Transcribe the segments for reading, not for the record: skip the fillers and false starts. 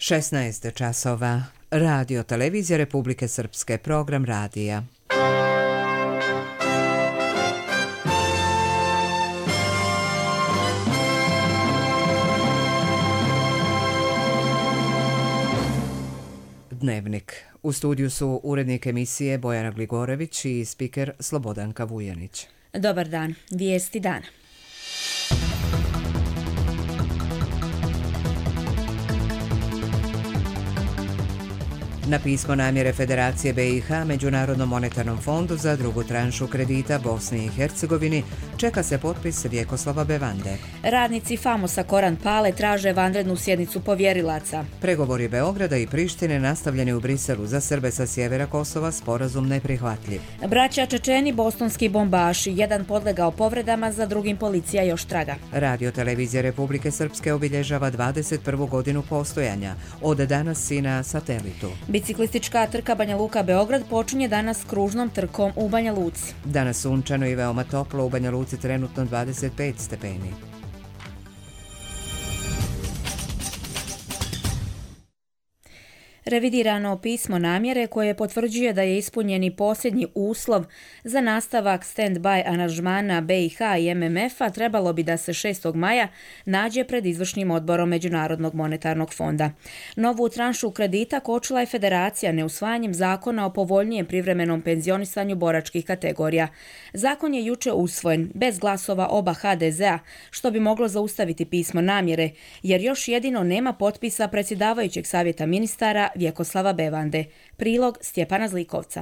16 časova. Radio Televizija Republike Srpske, program radija. Dnevnik. U studiju su urednik emisije Bojana Gligorević i spiker Slobodanka Vujanić. Dobar dan. Vijesti dana. Na pismo namjere Federacije BiH Međunarodnom monetarnom fondu za drugu tranšu kredita Bosni i Hercegovini čeka se potpis Vjekoslava Bevande. Radnici Famosa Koran Pale traže vanrednu sjednicu povjerilaca. Pregovori Beograda i Prištine nastavljeni u Briselu za Srbe sa sjevera Kosova, sporazum neprihvatljiv. Braća Čečeni, bostonski bombaši, jedan podlegao povredama, za drugim policija još traga. Radio Televizija Republike Srpske obilježava 21. godinu postojanja, od danas i na satelitu. Biciklistička trka Banja Luka-Beograd počinje danas kružnom trkom u Banja Luci. Danas sunčano i veoma toplo, u Banja Luci trenutno 25 stepeni. Revidirano pismo namjere koje potvrđuje da je ispunjeni posljednji uslov za nastavak stand-by aranžmana BiH i MMF-a trebalo bi da se 6. maja nađe pred izvršnim odborom Međunarodnog monetarnog fonda. Novu tranšu kredita kočila je Federacija neusvajanjem zakona o povoljnijem privremenom penzionisanju boračkih kategorija. Zakon je juče usvojen bez glasova oba HDZ-a, što bi moglo zaustaviti pismo namjere, jer još jedino nema potpisa predsjedavajućeg savjeta ministara Vjekoslava Bevande. Prilog Stjepana Zlikovca.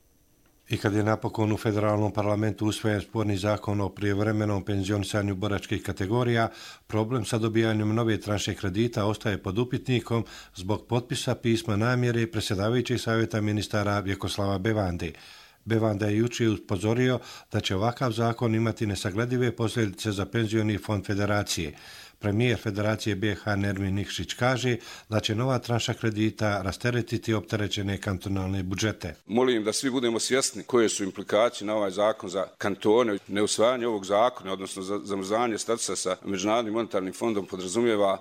I kad je napokon u federalnom parlamentu usvojen sporni zakon o prijevremenom penzionisanju boračkih kategorija, problem sa dobijanjem nove tranše kredita ostaje pod upitnikom zbog potpisa pisma namjere predsjedavajućeg savjeta ministara Vjekoslava Bevande. Bevanda je jučer upozorio da će ovakav zakon imati nesagledive posljedice za penzioni fond federacije. Premijer Federacije BiH Nermin Nikšić kaže da će nova tranša kredita rasteretiti opterećene kantonalne budžete. Molim da svi budemo svjesni koje su implikacije na ovaj zakon za kantone. Neusvajanje ovog zakona, odnosno zamrzavanje statusa sa Međunarodnim monetarnim fondom, podrazumijeva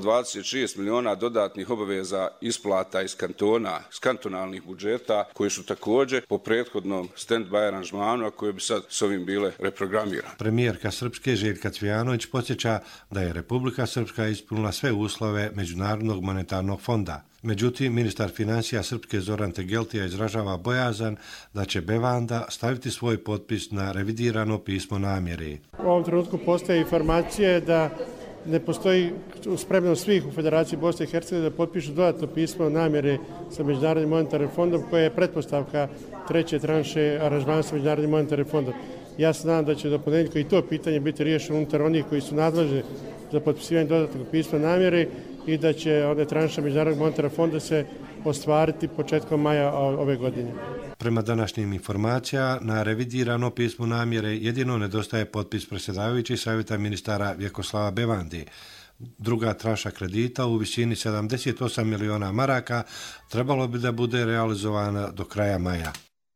126 miliona dodatnih obaveza isplata iz kantona, iz kantonalnih budžeta, koji su također po prethodnom stand-by aranžmanu, a koje bi sad s ovim bile reprogramirane. Premijerka Srpske Željka Cvijanović podsjeća da je Republika Srpska ispunila sve uslove Međunarodnog monetarnog fonda. Međutim, ministar financija Srpske Zoran Tegeltija izražava bojazan da će Bevanda staviti svoj potpis na revidirano pismo namjere. U ovom trenutku postoje informacije da ne postoji spremnost svih u Federaciji Bosne i Hercegovine da potpišu dodatno pismo namjere sa Međunarodnim monetarnim fondom, koja je pretpostavka treće tranše aranžmana sa Međunarodnim monetarnim fondom. Ja se nadam da će do ponedjeljka i to pitanje biti riješeno unutar onih koji su nadležni za potpisivanje dodatnog pisma namjere i da će one tranše Međunarodnog monetarnog fonda se ostvariti početkom maja ove godine. Prema današnjim informacijama, na revidirano pismo namjere jedino nedostaje potpis predsjedavajućeg savjeta ministara Vjekoslava Bevande. Druga tranša kredita u visini 78 miliona maraka trebalo bi da bude realizovana do kraja maja.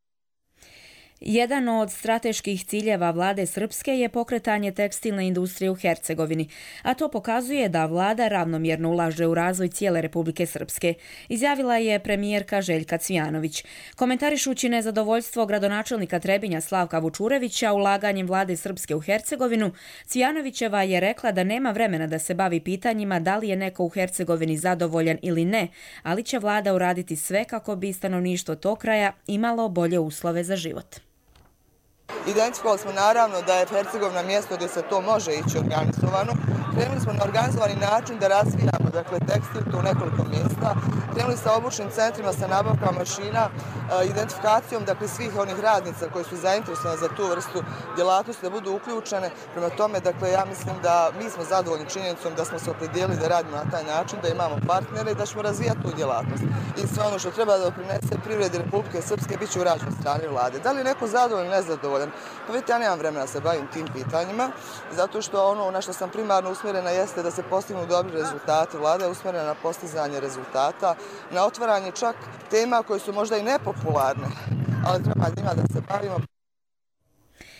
Jedan od strateških ciljeva vlade Srpske je pokretanje tekstilne industrije u Hercegovini, a to pokazuje da vlada ravnomjerno ulaže u razvoj cijele Republike Srpske, izjavila je premijerka Željka Cvijanović. Komentarišući nezadovoljstvo gradonačelnika Trebinja Slavka Vučurevića ulaganjem vlade Srpske u Hercegovinu, Cvijanovićeva je rekla da nema vremena da se bavi pitanjima da li je neko u Hercegovini zadovoljan ili ne, ali će vlada uraditi sve kako bi stanovništvo tog kraja imalo bolje uslove za život. Identifikovali smo naravno da je Hercegovina mjesto gdje se to može ići organizovano. Krenuli smo na organizovani način da razvijamo tekstil u nekoliko mjesta. Krenuli sa obučnim centrima, sa nabavkama mašina, identifikacijom svih onih radnica koji su zainteresovani za tu vrstu djelatnosti da budu uključene. Prema tome, ja mislim da mi smo zadovoljni činjenicom da smo se opredijelili da radimo na taj način, da imamo partnere i da ćemo razvijati tu djelatnost. I sve ono što treba da doprinese privredi Republike Srpske bit će urađeno od strane vlade. Da li je neko zadovoljan ili nezadovoljan? Pa vidite, ja nemam vremena da se bavim tim pitanjima, zato što ono na što sam primarno usmjerena jeste da se postignu dobri rezultati. Vlada je usmjerena na postizanje rezultata, na otvaranje čak tema koje su možda i nepopularne, ali treba njima da se bavimo.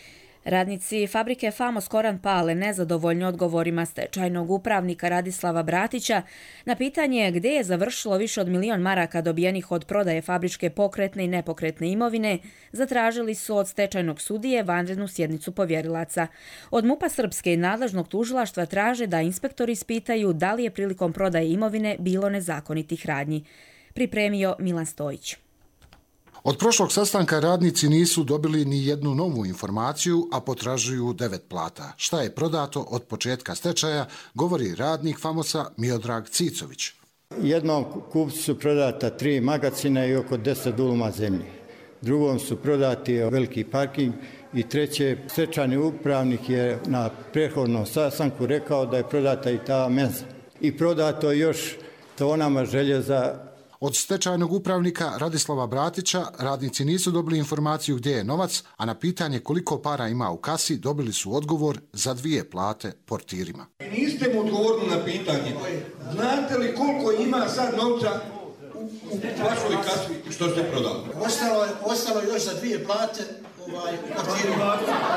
Radnici fabrike Famos Koran Pale nezadovoljni odgovorima stečajnog upravnika Radislava Bratića na pitanje gdje je završilo više od 1 milion maraka dobijenih od prodaje fabričke pokretne i nepokretne imovine, zatražili su od stečajnog sudije vanrednu sjednicu povjerilaca. Od MUP-a Srpske i nadležnog tužilaštva traže da inspektori ispitaju da li je prilikom prodaje imovine bilo nezakonitih radnji. Pripremio Milan Stojić. Od prošlog sastanka radnici nisu dobili ni jednu novu informaciju, a potražuju 9 plata. Šta je prodato od početka stečaja, govori radnik Famosa Miodrag Cicović. Jednom kupcu su prodata 3 magacina i oko 10 duluma zemlje. Drugom su prodati veliki parking i treće, stečajni upravnik je na prethodnom sastanku rekao da je prodata i ta menza. I prodato još tonama željeza. Od stečajnog upravnika Radislava Bratića radnici nisu dobili informaciju gdje je novac, a na pitanje koliko para ima u kasi dobili su odgovor za 2 plate portirima. Niste mu odgovorili na pitanje. Znate li koliko ima sad novca u vašoj kasi što ste prodali? Ostalo još za 2 plate portirima.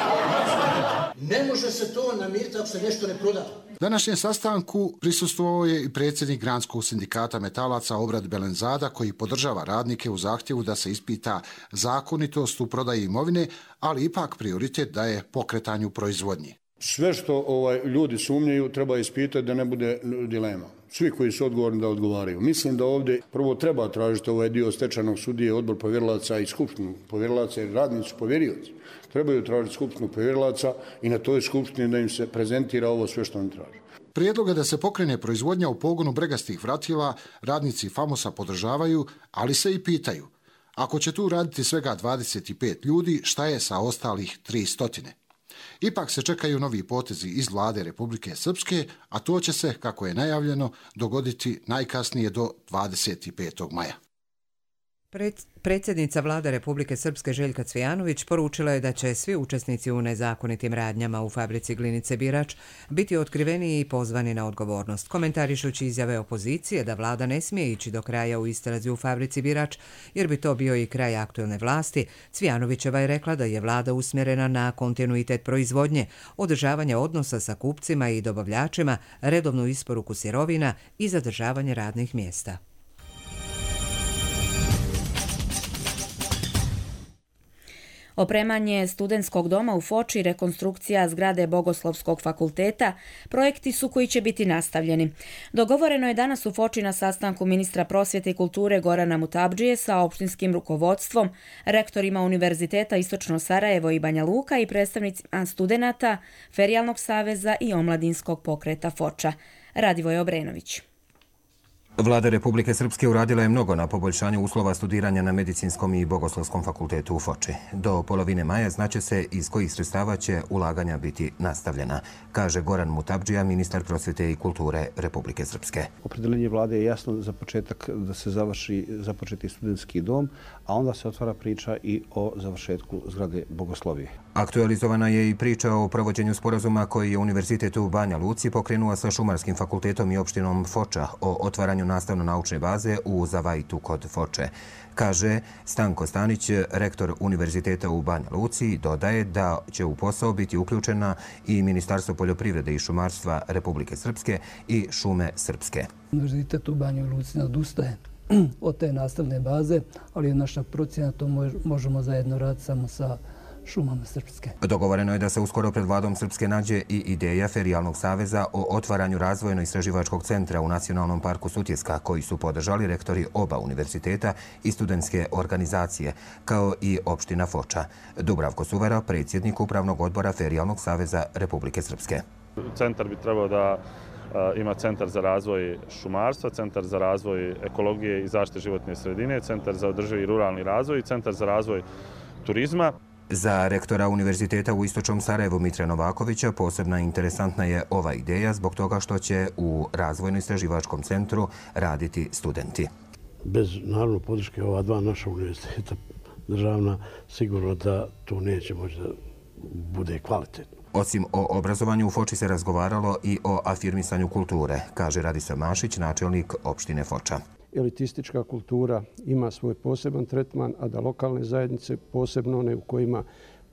Ne može se to namiriti ako se nešto ne proda. Današnjem sastanku prisustvovao je i predsjednik Granskog sindikata metalaca Obrad Belenzada, koji podržava radnike u zahtjevu da se ispita zakonitost u prodaji imovine, ali ipak prioritet daje pokretanju proizvodnje. Sve što ljudi sumnjaju treba ispitati da ne bude dilema. Svi koji su odgovorni da odgovaraju. Mislim da ovdje prvo treba tražiti ovaj dio stečajnog sudije, odbor povjerilaca i skupštinu povjerilaca, jer radnici su povjerioci. Trebaju tražiti skupštinu povjerilaca i na toj skupštini da im se prezentira ovo sve što oni traže. Prijedloga da se pokrene proizvodnja u pogonu bregastih vratila radnici Famosa podržavaju, ali se i pitaju. Ako će tu raditi svega 25 ljudi, šta je sa ostalih 300? Ipak se čekaju novi potezi iz vlade Republike Srpske, a to će se, kako je najavljeno, dogoditi najkasnije do 25. maja. Predsjednica vlade Republike Srpske Željka Cvijanović poručila je da će svi učesnici u nezakonitim radnjama u fabrici Glinice Birač biti otkriveni i pozvani na odgovornost. Komentarišući izjave opozicije da vlada ne smije ići do kraja u istrazi u fabrici Birač, jer bi to bio i kraj aktuelne vlasti, Cvijanovićeva je rekla da je vlada usmjerena na kontinuitet proizvodnje, održavanje odnosa sa kupcima i dobavljačima, redovnu isporuku sirovina i zadržavanje radnih mjesta. Opremanje studentskog doma u Foči i rekonstrukcija zgrade Bogoslovskog fakulteta projekti su koji će biti nastavljeni. Dogovoreno je danas u Foči na sastanku ministra prosvjete i kulture Gorana Mutabdžije sa opštinskim rukovodstvom, rektorima Univerziteta Istočno Sarajevo i Banja Luka i predstavnicima studenata, Ferijalnog saveza i omladinskog pokreta Foča. Radivoje Obrenović. Vlada Republike Srpske uradila je mnogo na poboljšanju uslova studiranja na Medicinskom i Bogoslovskom fakultetu u Foči. Do polovine maja znaće se iz kojih sredstava će ulaganja biti nastavljena, kaže Goran Mutabdžija, ministar prosvjete i kulture Republike Srpske. Opredeljenje vlade je jasno za početak da se započeti studentski dom, a onda se otvara priča i o završetku zgrade Bogoslovije. Aktualizovana je i priča o provođenju sporazuma koji je Univerzitet u Banja Luci pokrenuo sa Šumarskim fakultetom i opštinom Foča o otvaranju nastavno-naučne baze u Zavajtu kod Foče. Kaže Stanko Stanić, rektor Univerziteta u Banja Luci, dodaje da će u posao biti uključena i Ministarstvo poljoprivrede i šumarstva Republike Srpske i Šume Srpske. Univerzitet u Banja Luci odustaje od te nastavne baze, ali je naša procjena, to možemo zajedno raditi samo sa Šumama Srpske. Dogovoreno je da se uskoro pred vladom Srpske nađe i ideja Ferijalnog saveza o otvaranju razvojno-istraživačkog centra u Nacionalnom parku Sutjeska, koji su podržali rektori oba univerziteta i studentske organizacije, kao i opština Foča. Dubravko Suvera, predsjednik Upravnog odbora Ferijalnog saveza Republike Srpske. Centar bi trebao da ima centar za razvoj šumarstva, centar za razvoj ekologije i zaštite životne sredine, centar za održivi ruralni razvoj i centar za razvoj turizma. Za rektora Univerziteta u Istočnom Sarajevu Mitra Novakovića posebno interesantna je ova ideja zbog toga što će u razvojno-istraživačkom centru raditi studenti. Bez naravno podrške ova dva naša univerziteta državna, sigurno da to neće moći da bude kvalitetno. Osim o obrazovanju, u Foči se razgovaralo i o afirmisanju kulture, kaže Radislav Mašić, načelnik opštine Foča. Elitistička kultura ima svoj poseban tretman, a da lokalne zajednice, posebno one u kojima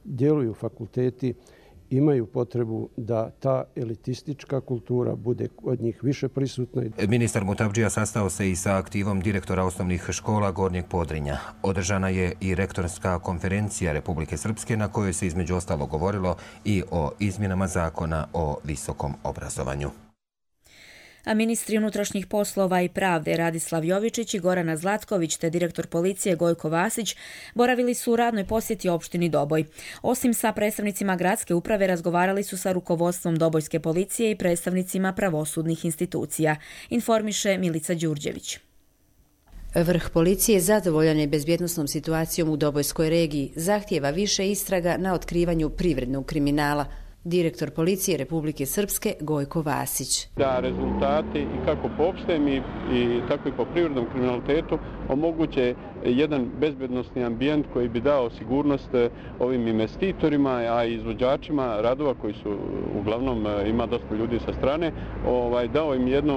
djeluju fakulteti imaju potrebu da ta elitistička kultura bude od njih više prisutna. Ministar Mutavdžija sastao se i sa aktivom direktora osnovnih škola Gornjeg Podrinja. Održana je i rektorska konferencija Republike Srpske na kojoj se između ostalo govorilo i o izmjenama zakona o visokom obrazovanju. A ministri unutrašnjih poslova i pravde Radislav Jovičić i Gorana Zlatković te direktor policije Gojko Vasić boravili su u radnoj posjeti opštini Doboj. Osim sa predstavnicima gradske uprave razgovarali su sa rukovodstvom Dobojske policije i predstavnicima pravosudnih institucija, informiše Milica Đurđević. Vrh policije zadovoljan je bezbjednosnom situacijom u Dobojskoj regiji, zahtijeva više istraga na otkrivanju privrednog kriminala. Direktor policije Republike Srpske Gojko Vasić. Da rezultati i kako po opštem i tako i po privrednom kriminalitetu omoguće jedan bezbednosni ambijent koji bi dao sigurnost ovim investitorima, a i izvođačima radova koji su uglavnom ima dosta ljudi sa strane, dao im jednu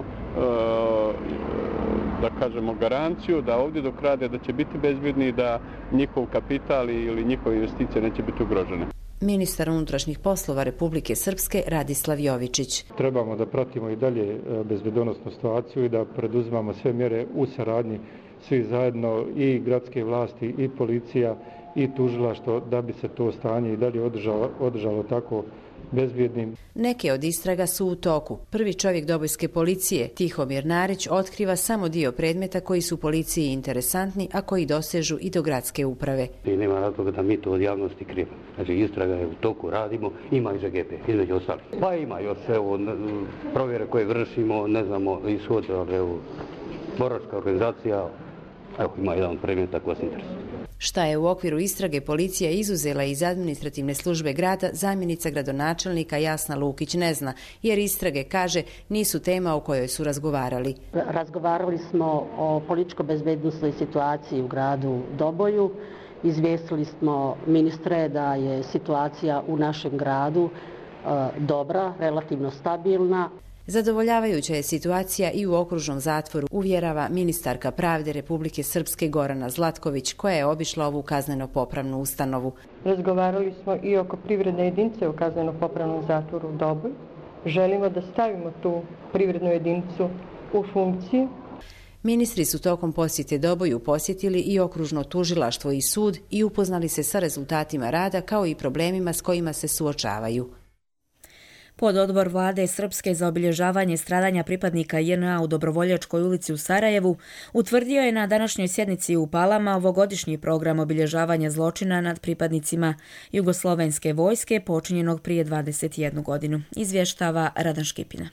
da kažemo garanciju da ovdje dok rade da će biti bezbjedni, da njihov kapital ili njihove investicije neće biti ugrožene. Ministar unutrašnjih poslova Republike Srpske Radislav Jovičić. Trebamo da pratimo i dalje bezbednosnu situaciju i da preduzimamo sve mjere u saradnji svi zajedno, i gradske vlasti i policija i tužilaštvo, da bi se to stanje i dalje održalo tako bezbjednim. Neke od istraga su u toku. Prvi čovjek Dobojske policije, Tihomir Narić, otkriva samo dio predmeta koji su policiji interesantni, a koji dosežu i do gradske uprave. I nema razloga da mi to od javnosti krijemo. Znači, istraga je u toku, radimo, ima i ZGP, između ostalih. Pa ima još, provjere koje vršimo, ne znamo, ishod, ali boračka organizacija, ima jedan predmet ako vas interesuje. Šta je u okviru istrage policija izuzela iz administrativne službe grada, zamjenica gradonačelnika Jasna Lukić ne zna, jer istrage, kaže, nisu tema o kojoj su razgovarali. Razgovarali smo o političko-bezbednosnoj situaciji u gradu Doboju. Izvijestili smo ministre da je situacija u našem gradu dobra, relativno stabilna. Zadovoljavajuća je situacija i u okružnom zatvoru, uvjerava ministarka pravde Republike Srpske Gorana Zlatković, koja je obišla ovu kazneno-popravnu ustanovu. Razgovarali smo i oko privredne jedinice u kazneno-popravnom zatvoru u Doboj. Želimo da stavimo tu privrednu jedinicu u funkciju. Ministri su tokom posjete Doboju posjetili i okružno tužilaštvo i sud i upoznali se sa rezultatima rada kao i problemima s kojima se suočavaju. Pododbor vlade Srpske za obilježavanje stradanja pripadnika JNA u Dobrovoljačkoj ulici u Sarajevu utvrdio je na današnjoj sjednici u Palama ovogodišnji program obilježavanja zločina nad pripadnicima Jugoslovenske vojske počinjenog prije 21 godinu. Izvještava Radan Škipina.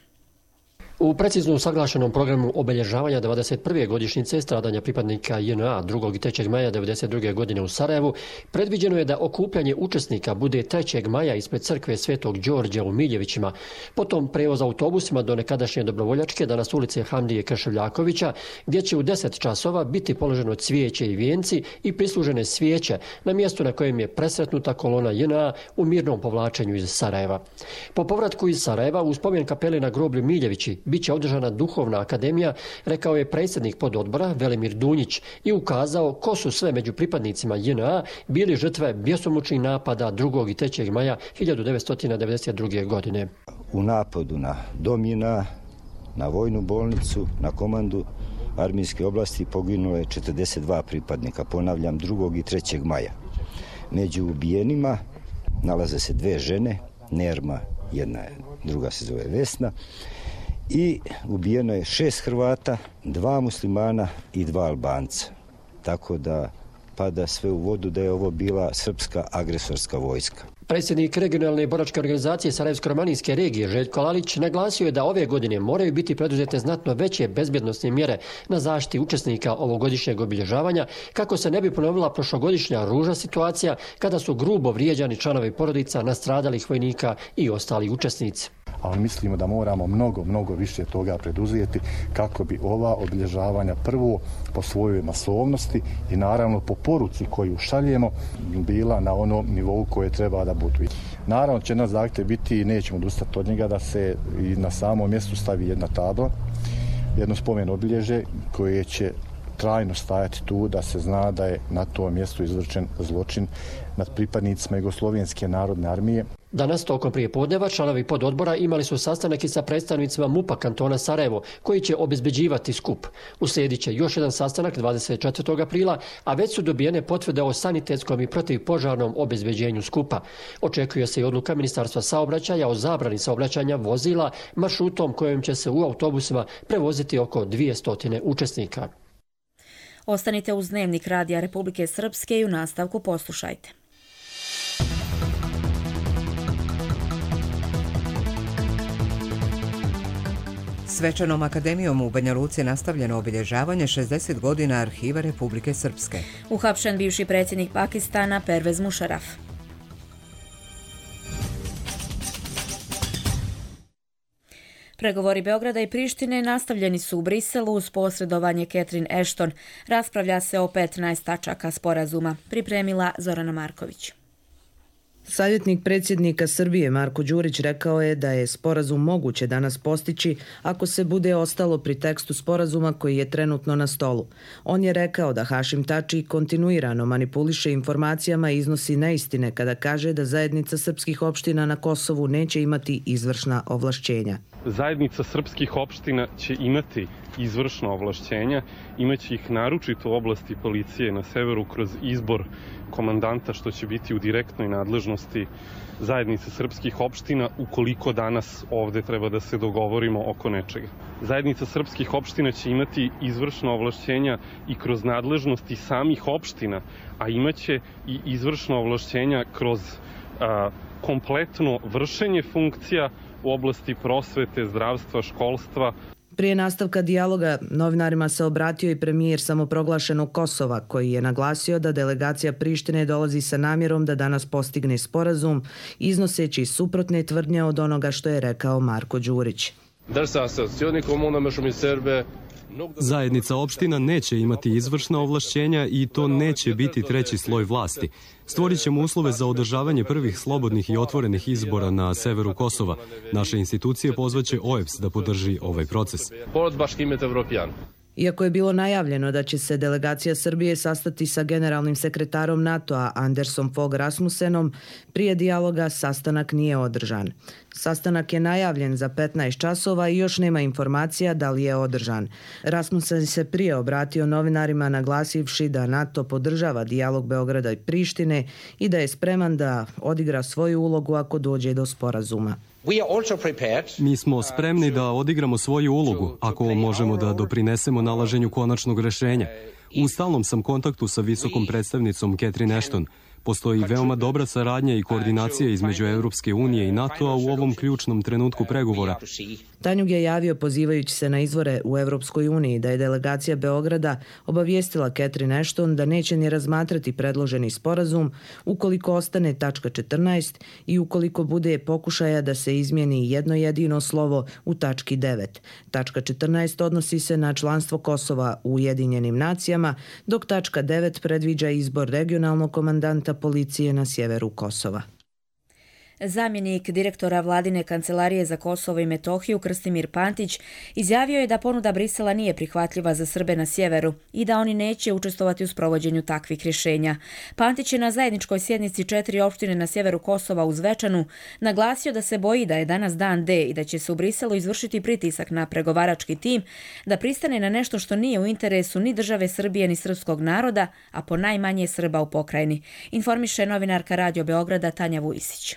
U precizno usaglašenom programu obilježavanja 21. godišnjice stradanja pripadnika JNA 2. i 3. maja 1992. godine u Sarajevu predviđeno je da okupljanje učesnika bude 3. maja ispred crkve Svetog Đorđa u Miljevićima, potom prevoz autobusima do nekadašnje Dobrovoljačke, danas ulice Hamdije Krševljakovića, gdje će u 10 časova biti položeno cvijeće i vijenci i prislužene svijeće na mjestu na kojem je presretnuta kolona JNA u mirnom povlačenju iz Sarajeva. Po povratku iz Sarajeva u spomen kapele na groblju Miljevići biće održana duhovna akademija, rekao je predsjednik pododbora Velimir Dunjić i ukazao ko su sve među pripadnicima JNA bili žrtve bjesomučnih napada 2. i 3. maja 1992. godine. U napadu na dom JNA, na vojnu bolnicu, na komandu armijske oblasti poginulo je 42 pripadnika, ponavljam 2. i 3. maja. Među ubijenima nalaze se 2 žene, Nerma, druga se zove Vesna, i ubijeno je 6 Hrvata, 2 muslimana i 2 Albanca. Tako da pada sve u vodu da je ovo bila srpska agresorska vojska. Predsjednik regionalne boračke organizacije Sarajevsko-romanijske regije Željko Lalić naglasio je da ove godine moraju biti preduzete znatno veće bezbjednosne mjere na zaštiti učesnika ovogodišnjeg obilježavanja kako se ne bi ponovila prošlogodišnja ružna situacija kada su grubo vrijeđani članovi porodica nastradalih vojnika i ostali učesnici. Ali mislimo da moramo mnogo više toga preduzeti kako bi ova obilježavanja prvo po svojoj masovnosti i naravno po poruci koju šaljemo bila na onom nivou koje treba da budu. Naravno će naš zahtjev biti i nećemo odustati od njega da se i na samom mjestu stavi jedna tabla, jedno spomen obilježe koje će trajno stajati tu da se zna da je na tom mjestu izvršen zločin nad pripadnicima Jugoslovenske narodne armije. Danas tokom prijepodneva članovi pododbora imali su sastanak i sa predstavnicima MUP-a kantona Sarajevo, koji će obezbeđivati skup. Uslijedit će još jedan sastanak 24. aprila, a već su dobijene potvrde o sanitetskom i protivpožarnom obezbeđenju skupa. Očekuje se i odluka Ministarstva saobraćaja o zabrani saobraćanja vozila maršrutom kojim će se u autobusima prevoziti oko 200 učesnika. Ostanite uz Dnevnik Radija Republike Srpske i u nastavku poslušajte. Svečanom akademijom u Banja Luci nastavljeno obilježavanje 60 godina Arhiva Republike Srpske. Uhapšen bivši predsjednik Pakistana Pervez Musharraf. Pregovori Beograda i Prištine nastavljeni su u Briselu uz posredovanje Catherine Ashton. Raspravlja se o 15 tačaka sporazuma. Pripremila Zorana Marković. Savjetnik predsjednika Srbije Marko Đurić rekao je da je sporazum moguće danas postići ako se bude ostalo pri tekstu sporazuma koji je trenutno na stolu. On je rekao da Hašim Tači kontinuirano manipuliše informacijama i iznosi neistine kada kaže da zajednica srpskih opština na Kosovu neće imati izvršna ovlašćenja. Zajednica srpskih opština će imati izvršna ovlašćenja, imaće ih naročito u oblasti policije na severu kroz izbor komandanta, što će biti u direktnoj nadležnosti zajednice srpskih opština ukoliko danas ovde treba da se dogovorimo oko nečega. Zajednica srpskih opština će imati izvršna ovlašćenja i kroz nadležnosti samih opština, a imaće i izvršna ovlašćenja kroz kompletno vršenje funkcija u oblasti prosvete, zdravstva, školstva. Prije nastavka dijaloga novinarima se obratio i premijer samoproglašenog Kosova, koji je naglasio da delegacija Prištine dolazi sa namjerom da danas postigne sporazum, iznoseći suprotne tvrdnje od onoga što je rekao Marko Đurić. Zajednica opština neće imati izvršna ovlašćenja i to neće biti treći sloj vlasti. Stvorit ćemo uslove za održavanje prvih slobodnih i otvorenih izbora na severu Kosova. Naše institucije pozvaće OEBS da podrži ovaj proces. Iako je bilo najavljeno da će se delegacija Srbije sastati sa generalnim sekretarom NATO-a Andersom Fogh Rasmussenom, prije dijaloga sastanak nije održan. Sastanak je najavljen za 15 časova i još nema informacija da li je održan. Rasmussen se prije obratio novinarima naglasivši da NATO podržava dijalog Beograda i Prištine i da je spreman da odigra svoju ulogu ako dođe do sporazuma. Mi smo spremni da odigramo svoju ulogu ako možemo da doprinesemo nalaženju konačnog rešenja. U stalnom sam kontaktu sa visokom predstavnicom Catherine Ashton. Postoji veoma dobra saradnja i koordinacija između Europske unije i NATO-a u ovom ključnom trenutku pregovora. Tanjug je javio pozivajući se na izvore u Europskoj uniji da je delegacija Beograda obavijestila Catherine Ashton da neće ni razmatrati predloženi sporazum ukoliko ostane tačka 14 i ukoliko bude pokušaja da se izmijeni jedno jedino slovo u tački 9. Tačka 14 odnosi se na članstvo Kosova u Ujedinjenim nacijama, dok tačka 9 predviđa izbor regionalnog komandanta policije na sjeveru Kosova. Zamjenik direktora Vladine kancelarije za Kosovo i Metohiju Krstimir Pantić izjavio je da ponuda Brisela nije prihvatljiva za Srbe na sjeveru i da oni neće učestvovati u sprovođenju takvih rješenja. Pantić je na zajedničkoj sjednici 4 opštine na sjeveru Kosova u Zvečanu naglasio da se boji da je danas dan D i da će se u Briselu izvršiti pritisak na pregovarački tim da pristane na nešto što nije u interesu ni države Srbije ni srpskog naroda, a ponajmanje Srba u pokrajini. Informiše novinarka Radio Beograda Tanja Vujisić.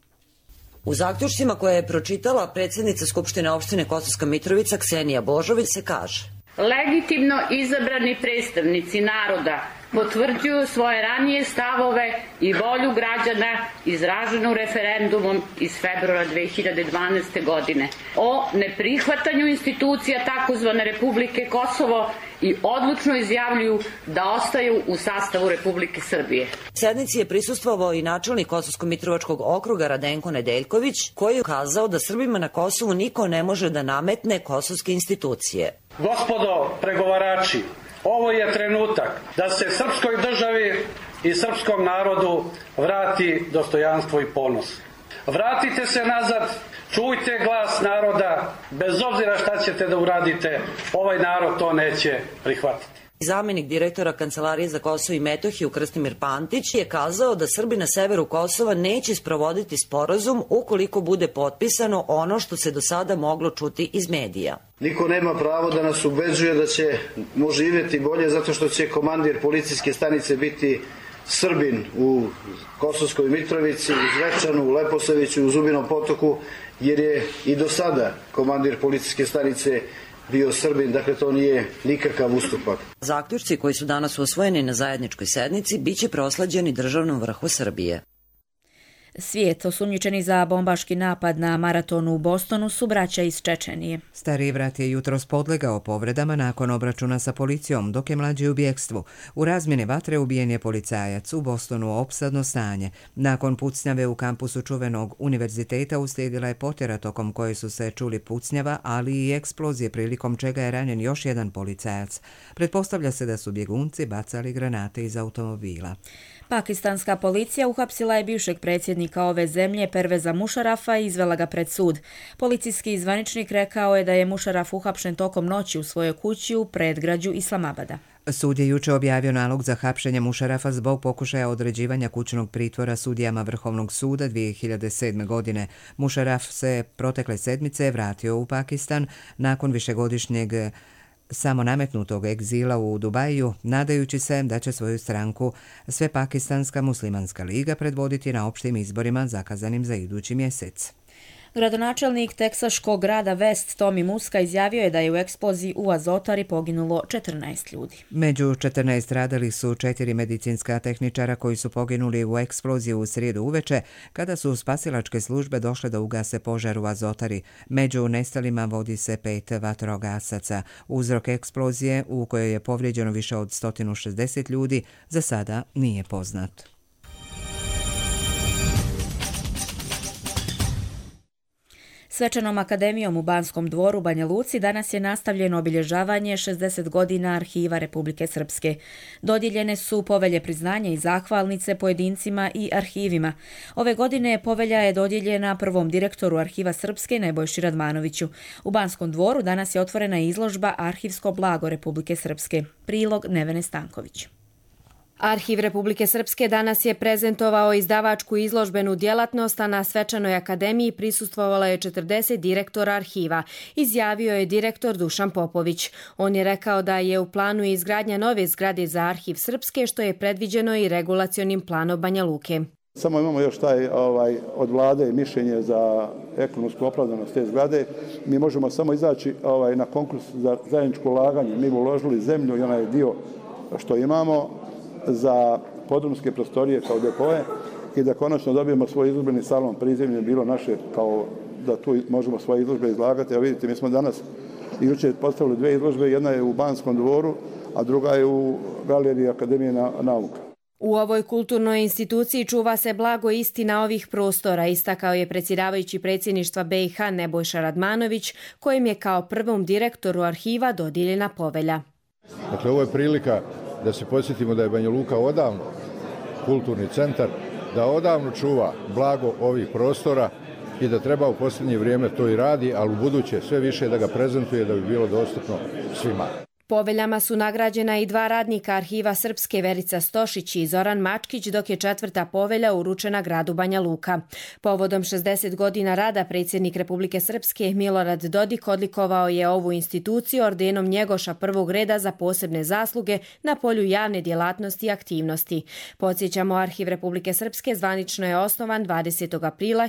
U zaključcima koje je pročitala predsjednica Skupštine opštine Kosovska Mitrovica Ksenija Božović se kaže: legitimno izabrani predstavnici naroda potvrđuju svoje ranije stavove i volju građana izraženu referendumom iz februara 2012. godine o neprihvatanju institucija takozvane Republike Kosovo i odlučno izjavljuju da ostaju u sastavu Republike Srbije. Sednici je prisustvovao i načelnik Kosovsko-Mitrovačkog okruga Radenko Nedeljković, koji je ukazao da Srbima na Kosovu niko ne može da nametne kosovske institucije. Gospodo pregovarači, ovo je trenutak da se srpskoj državi i srpskom narodu vrati dostojanstvo i ponos. Vratite se nazad, čujte glas naroda, bez obzira šta ćete da uradite, ovaj narod to neće prihvatiti. Zamenik direktora Kancelarije za Kosovo i Metohiju Krstimir Pantić je kazao da Srbi na severu Kosova neće sprovoditi sporazum ukoliko bude potpisano ono što se do sada moglo čuti iz medija. Niko nema pravo da nas ubeđuje da ćemo živjeti bolje zato što će komandir policijske stanice biti Srbin u Kosovskoj Mitrovici, u Zvečanu, u Leposaviću, u Zubinom Potoku, jer je i do sada komandir policijske stanice bio Srbin, dakle to nije nikakav ustupak. Zaključci koji su danas usvojeni na zajedničkoj sednici biće prosleđeni državnom vrhu Srbije. Svijet osumnjičeni za bombaški napad na maratonu u Bostonu su braća iz Čečenije. Stariji brat je jutros podlegao povredama nakon obračuna sa policijom, dok je mlađi u bjekstvu. U razmjeni vatre ubijen je policajac, u Bostonu opsadno stanje. Nakon pucnjave u kampusu čuvenog univerziteta uslijedila je potjera tokom koje su se čuli pucnjava, ali i eksplozije prilikom čega je ranjen još jedan policajac. Pretpostavlja se da su bjegunci bacali granate iz automobila. Pakistanska policija uhapsila je bivšeg predsjednika ove zemlje Perveza Mušarafa i izvela ga pred sud. Policijski zvaničnik rekao je da je Mušaraf uhapšen tokom noći u svojoj kući u predgrađu Islamabada. Sud je juče objavio nalog za hapšenje Mušarafa zbog pokušaja određivanja kućnog pritvora sudijama Vrhovnog suda 2007. godine. Mušaraf se protekle sedmice vratio u Pakistan nakon višegodišnjeg samonametnutog egzila u Dubaju, nadajući se da će svoju stranku Svepakistanska muslimanska liga predvoditi na opštim izborima zakazanim za idući mjesec. Gradonačelnik teksaškog grada West Tommy Muska izjavio je da je u eksploziji u Azotari poginulo 14 ljudi. Među 14 stradali su 4 medicinska tehničara koji su poginuli u eksploziji u srijedu uveče kada su spasilačke službe došle da ugase požar u Azotari. Među nestalima vodi se 5 vatrogasaca. Uzrok eksplozije u kojoj je povrijeđeno više od 160 ljudi za sada nije poznat. Svečanom akademijom u Banskom dvoru Banja Luci danas je nastavljeno obilježavanje 60 godina Arhiva Republike Srpske. Dodijeljene su povelje priznanja i zahvalnice pojedincima i arhivima. Ove godine povelja je dodijeljena prvom direktoru Arhiva Srpske Nebojši Radmanoviću. U Banskom dvoru danas je otvorena izložba Arhivsko blago Republike Srpske. Prilog Nevene Stanković. Arhiv Republike Srpske danas je prezentovao izdavačku izložbenu djelatnost, a na svečanoj akademiji prisustvovalo je 40 direktora arhiva, izjavio je direktor Dušan Popović. On je rekao da je u planu izgradnja nove zgrade za Arhiv Srpske, što je predviđeno i regulacionim planom Banja Luke. Samo imamo još taj od vlade mišljenje za ekonomsku opravdanost te zgrade. Mi možemo samo izaći na konkurs za zajedničko ulaganje. Mi uložili zemlju i onaj dio što imamo za podrumske prostorije kao depoje i da konačno dobijemo svoj izložbeni salon. Prizemlje je bilo naše kao da tu možemo svoje izložbe izlagati. Evo vidite, mi smo danas i jučer postavili 2 izložbe. Jedna je u Banskom dvoru, a druga je u Galeriji Akademije nauka. U ovoj kulturnoj instituciji čuva se blago istina ovih prostora, istakao je predsjedavajući predsjedništva BiH Nebojša Radmanović, kojim je kao prvom direktoru arhiva dodijeljena povelja. Dakle, ovo je prilika da se podsjetimo da je Banja Luka odavno kulturni centar, da odavno čuva blago ovih prostora i da treba u posljednje vrijeme to i radi, ali u buduće sve više da ga prezentuje da bi bilo dostupno svima. Poveljama su nagrađena i 2 radnika Arhiva Srpske, Verica Stošić i Zoran Mačkić, dok je 4. povelja uručena gradu Banja Luka. Povodom 60 godina rada predsjednik Republike Srpske Milorad Dodik odlikovao je ovu instituciju ordenom Njegoša prvog reda za posebne zasluge na polju javne djelatnosti i aktivnosti. Podsjećamo, Arhiv Republike Srpske zvanično je osnovan 20. aprila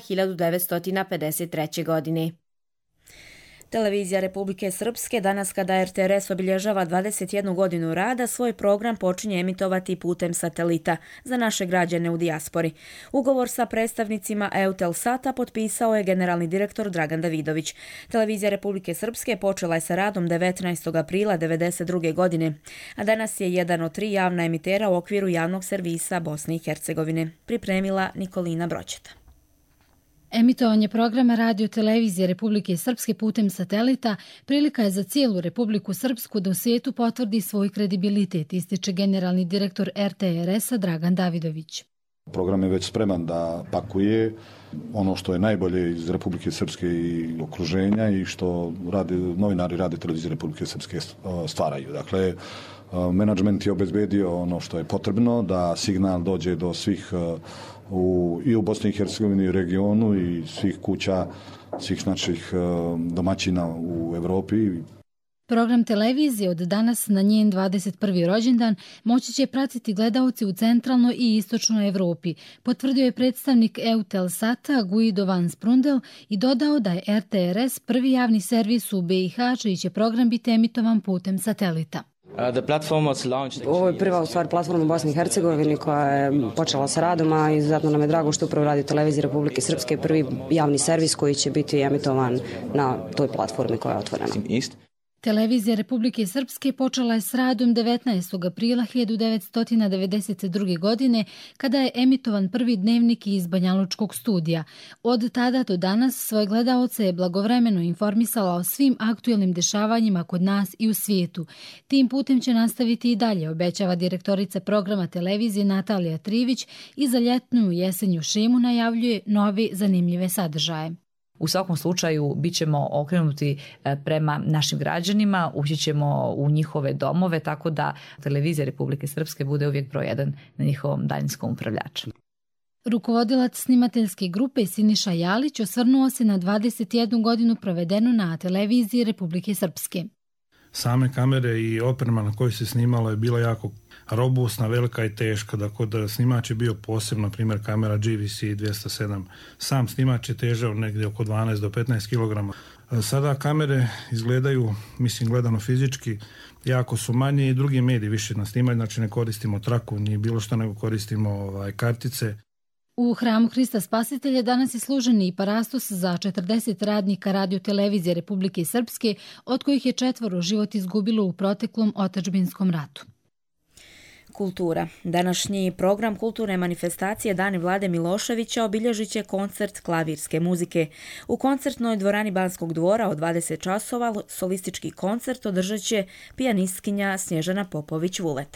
1953. godine. Televizija Republike Srpske danas kada RTS obilježava 21 godinu rada, svoj program počinje emitovati putem satelita za naše građane u dijaspori. Ugovor sa predstavnicima Eutelsata potpisao je generalni direktor Dragan Davidović. Televizija Republike Srpske počela je sa radom 19. aprila 1992. godine, a danas je jedan od 3 javna emitera u okviru javnog servisa Bosne i Hercegovine. Pripremila Nikolina Broćeta. Emitovanje programa radio-televizije Republike Srpske putem satelita prilika je za cijelu Republiku Srpsku da u svijetu potvrdi svoj kredibilitet, ističe generalni direktor RTRS-a Dragan Davidović. Program je već spreman da pakuje ono što je najbolje iz Republike Srpske i okruženja i što novinari rade televizije Republike Srpske stvaraju. Dakle, menadžment je obezbedio ono što je potrebno da signal dođe do svih i u Bosni i Hercegovini i regionu i svih kuća, svih naših domaćina u Evropi. Program televizije od danas na njen 21. rođendan moći će pratiti gledaoci u centralnoj i istočnoj Evropi, potvrdio je predstavnik Eutelsata Guido van Sprundel i dodao da je RTRS prvi javni servis u BiH čiji će program biti emitovan putem satelita. Ovo je prva platforma u Bosni i Hercegovini koja je počela sa radom, a izuzetno nam je drago što upravo Radio Televizije Republike Srpske prvi javni servis koji će biti emitovan na toj platformi koja je otvorena. Televizija Republike Srpske počela je s radom 19. aprila 1992. godine kada je emitovan prvi dnevnik iz Banjalučkog studija. Od tada do danas svoje gledaoce je blagovremeno informisala o svim aktuelnim dešavanjima kod nas i u svijetu. Tim putem će nastaviti i dalje, obećava direktorica programa televizije Natalija Trivić i za ljetnu i jesenju šemu najavljuje nove zanimljive sadržaje. U svakom slučaju bit ćemo okrenuti prema našim građanima, ući ćemo u njihove domove, tako da televizija Republike Srpske bude uvijek broj 1 na njihovom daljinskom upravljaču. Rukovodilac snimateljske grupe Siniša Jalić osvrnuo se na 21 godinu provedenu na televiziji Republike Srpske. Same kamere i oprema na kojoj se snimalo je bila jako robustna, velika i teška, dakle da snimač je bio posebno, na primjer kamera GVC 207. Sam snimač je težao negdje oko 12 do 15 kg. Sada kamere izgledaju, mislim gledano fizički, jako su manje i drugi mediji više na snimanju, znači ne koristimo traku ni bilo što, nego koristimo kartice. U Hramu Hrista Spasitelja danas je služen i parastos za 40 radnika Radio Televizije Republike Srpske, od kojih je 4 život izgubilo u proteklom otadžbinskom ratu. Kultura. Današnji program kulturne manifestacije Dani Vlade Miloševića obilježit će koncert klavirske muzike. U koncertnoj dvorani Banskog dvora od 20 časova solistički koncert održat će pijanistkinja Snježana Popović-Vuleta.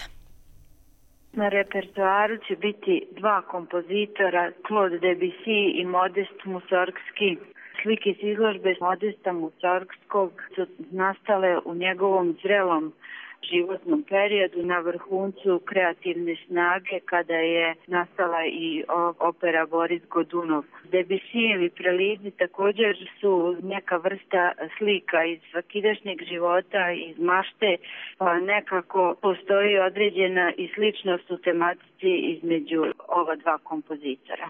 Na repertoaru će biti 2 kompozitora, Claude Debussy i Modest Mussorgsky. Slike iz izložbe Modesta Mussorgskog su nastale u njegovom zrelom životnom periodu na vrhuncu kreativne snage kada je nastala i opera Boris Godunov. Debussyjevi prelidi također su neka vrsta slika iz svakidašnjeg života, iz mašte, pa nekako postoji određena i sličnost u tematici između ova 2 kompozitora.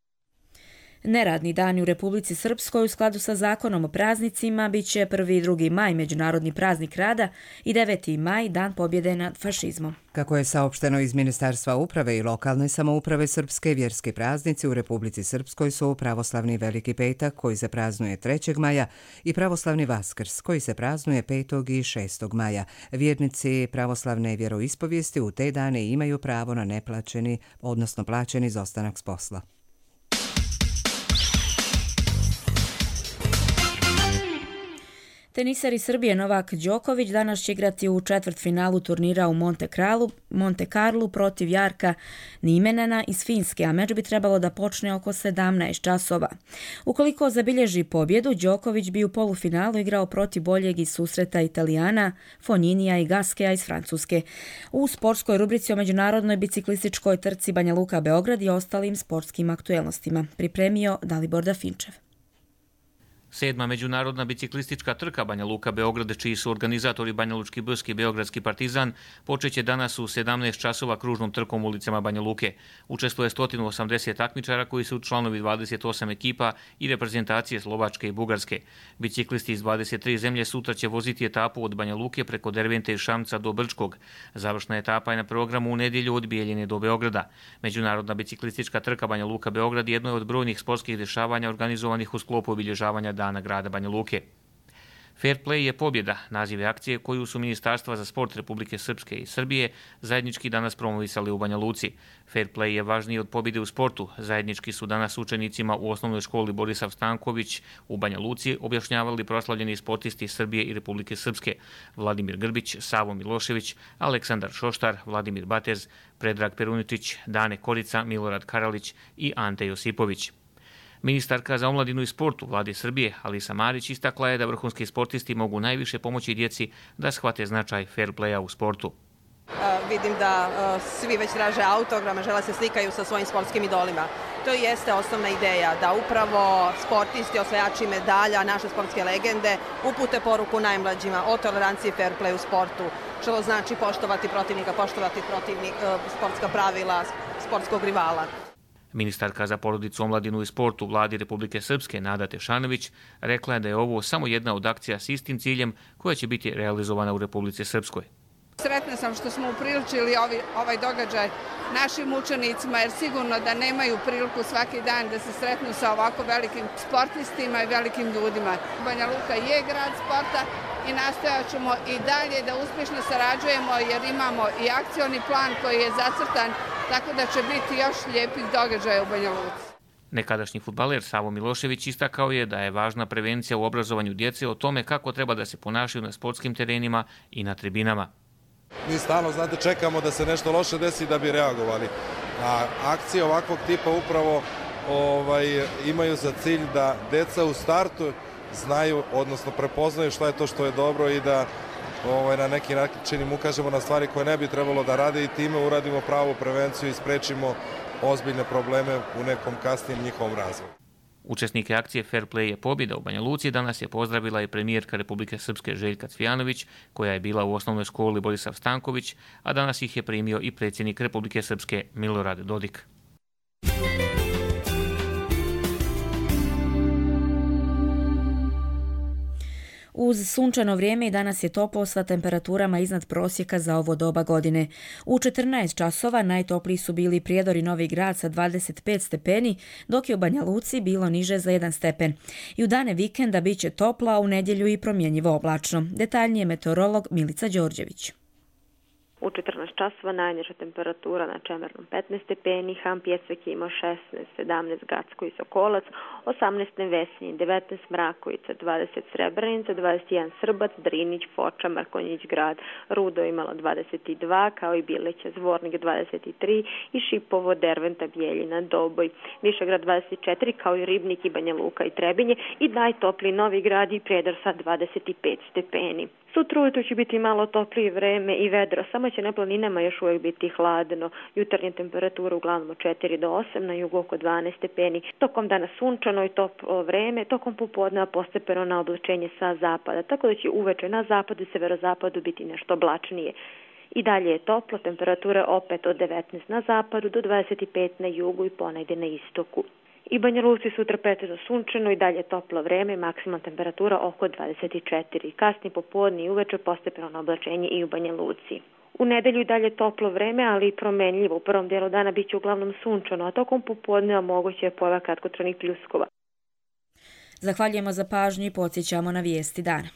Neradni dani u Republici Srpskoj u skladu sa zakonom o praznicima bit će 1. i 2. maj Međunarodni praznik rada i 9. maj Dan pobjede nad fašizmom. Kako je saopšteno iz Ministarstva uprave i lokalne samouprave Srpske, vjerski praznici u Republici Srpskoj su pravoslavni Veliki petak koji se praznuje 3. maja i pravoslavni Vaskrs koji se praznuje 5. i 6. maja. Vjernici pravoslavne vjeroispovijesti u te dane imaju pravo na neplaćeni, odnosno plaćeni izostanak s posla. Tenisar iz Srbije Novak Đoković danas će igrati u četvrtfinalu turnira u Monte Carlo protiv Jarka Nimenena iz Finske, a meč bi trebalo da počne oko 17 časova. Ukoliko zabilježi pobjedu, Đoković bi u polufinalu igrao protiv boljeg iz susreta Italijana, Fogninija i Gaskea iz Francuske. U sportskoj rubrici o međunarodnoj biciklističkoj trci Banja Luka Beograd i ostalim sportskim aktuelnostima pripremio Dalibor Dafinčev. 7. međunarodna biciklistička trka Banja Luka Beograd, čiji su organizatori Banjalučki BSK i Beogradski Partizan, počeće danas u 17 časova kružnom trkom ulicama Banja Luke. Učestvuje 180 takmičara koji su članovi 28 ekipa i reprezentacije Slovačke i Bugarske. Biciklisti iz 23 zemlje sutra će voziti etapu od Banja Luke preko Dervente i Šamca do Brčkog. Završna etapa je na programu u nedjelju od Bijeljine do Beograda. Međunarodna biciklistička trka Banja Luka Beograd jedno je od brojnih sportskih dešavanja organizovanih u sklopu obilježavanja Dana grada Banja Luke. Fair Play je pobjeda, naziv akcije koju su Ministarstva za sport Republike Srpske i Srbije zajednički danas promovisali u Banja Luci. Fair Play je važniji od pobjede u sportu. Zajednički su danas učenicima u osnovnoj školi Borisav Stanković u Banja Luci objašnjavali proslavljeni sportisti Srbije i Republike Srpske: Vladimir Grbić, Savo Milošević, Aleksandar Šoštar, Vladimir Batez, Predrag Perunitić, Dane Korica, Milorad Karalić i Ante Josipović. Ministarka za omladinu i sport u Vladi Srbije, Alisa Marić, istakla je da vrhunski sportisti mogu najviše pomoći djeci da shvate značaj fair playa u sportu. Vidim da svi već traže autograme, žele se slikaju sa svojim sportskim idolima. To jeste osnovna ideja, da upravo sportisti, osvajači medalja, naše sportske legende upute poruku najmlađima o toleranciji fair play u sportu, što znači poštovati protivnika, sportska pravila, sportskog rivala. Ministarka za porodicu, omladinu i sport u Vladi Republike Srpske, Nada Tešanović, rekla je da je ovo samo jedna od akcija s istim ciljem koja će biti realizovana u Republici Srpskoj. Sretna sam što smo upriličili ovaj događaj našim učenicima, jer sigurno da nemaju priliku svaki dan da se sretnu sa ovako velikim sportistima i velikim ljudima. Banja Luka je grad sporta i nastojat ćemo i dalje da uspješno sarađujemo, jer imamo i akcioni plan koji je zacrtan, tako da će biti još lijepih događaja u Banja Luci. Nekadašnji fudbaler Savo Milošević istakao je da je važna prevencija u obrazovanju djece o tome kako treba da se ponašaju na sportskim terenima i na tribinama. Mi stalno, čekamo da se nešto loše desi da bi reagovali. A akcije ovakvog tipa upravo imaju za cilj da deca u startu znaju, odnosno prepoznaju šta je to što je dobro i da na neki način im ukažemo na stvari koje ne bi trebalo da rade i time uradimo pravu prevenciju i sprečimo ozbiljne probleme u nekom kasnijem njihovom razvoju. Učesnike akcije Fair Play je pobjeda u Banja Luci danas je pozdravila i premijerka Republike Srpske Željka Cvijanović, koja je bila u osnovnoj školi Borisav Stanković, a danas ih je primio i predsjednik Republike Srpske Milorad Dodik. Uz sunčano vrijeme i danas je toplo sa temperaturama iznad prosjeka za ovo doba godine. U 14 časova najtopliji su bili Prijedor i Novi Grad sa 25 stepeni, dok je u Banja Luci bilo niže za 1 stepen. I u dane vikenda bit će toplo, a u nedjelju i promjenjivo oblačno. Detaljnije meteorolog Milica Đorđević. U 14 časova najniža temperatura na Čemernom 15 stepeni, Han Pjecek je imao 16, 17 Gacko i Sokolac, 18 Nevesinje, 19 Mrakovica, 20 Srebrenica, 21 Srbac, Drinić, Foča, Mrkonjić grad, Rudo imalo 22, kao i Bileća, Zvornik 23 i Šipovo, Derventa, Bjeljina, Doboj, Višegrad 24, kao i Ribnik i Banja Luka i Trebinje i najtopliji Novi Grad i Prijedor sa 25 stepeni. Sutra ujutro će biti malo toplije vreme i vedro, samo će na planinama još uvijek biti hladno. Jutarnje temperature uglavnom od 4 do 8, na jugu oko 12 stepeni. Tokom dana sunčano i toplo vreme, tokom popodneva postepeno na oblačenje sa zapada, tako da će uveče na zapadu i severozapadu biti nešto oblačnije. I dalje je toplo, temperature opet od 19 na zapadu do 25 na jugu i ponegdje na istoku. I Banja Luci sutra pretežno sunčano i dalje toplo vreme, maksimalna temperatura oko 24. Kasnije popodne i uveče postepeno na oblačenje i u Banja Luci. U nedelju i dalje toplo vreme, ali i promenljivo. U prvom dijelu dana bit će uglavnom sunčano, a tokom popodneva moguće je pojava kratkotrajnih pljuskova. Zahvaljujemo za pažnju i podsjećamo na vijesti dana.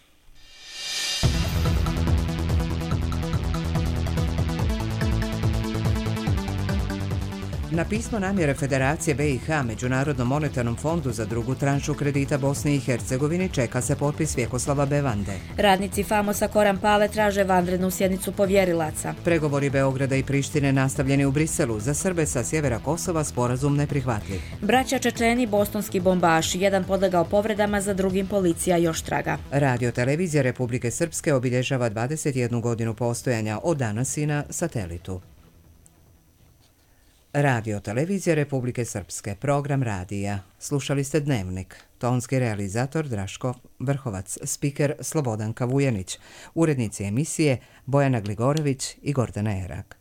Na pismo namjere Federacije BiH Međunarodnom monetarnom fondu za drugu tranšu kredita Bosni i Hercegovini čeka se potpis Vjekoslava Bevande. Radnici Famosa Koran Pale traže vanrednu sjednicu povjerilaca. Pregovori Beograda i Prištine nastavljeni u Briselu, za Srbe sa sjevera Kosova sporazum neprihvatljiv. Braća Čečeni, bostonski bombaši, jedan podlegao povredama, za drugim policija još traga. Radio televizija Republike Srpske obilježava 21 godinu postojanja od danas i na satelitu. Radio televizija Republike Srpske, program radija. Slušali ste Dnevnik. Tonski realizator Draško Vrhovac, spiker Slobodanka Vujanić, urednici emisije Bojana Gligorević i Gordana Erak.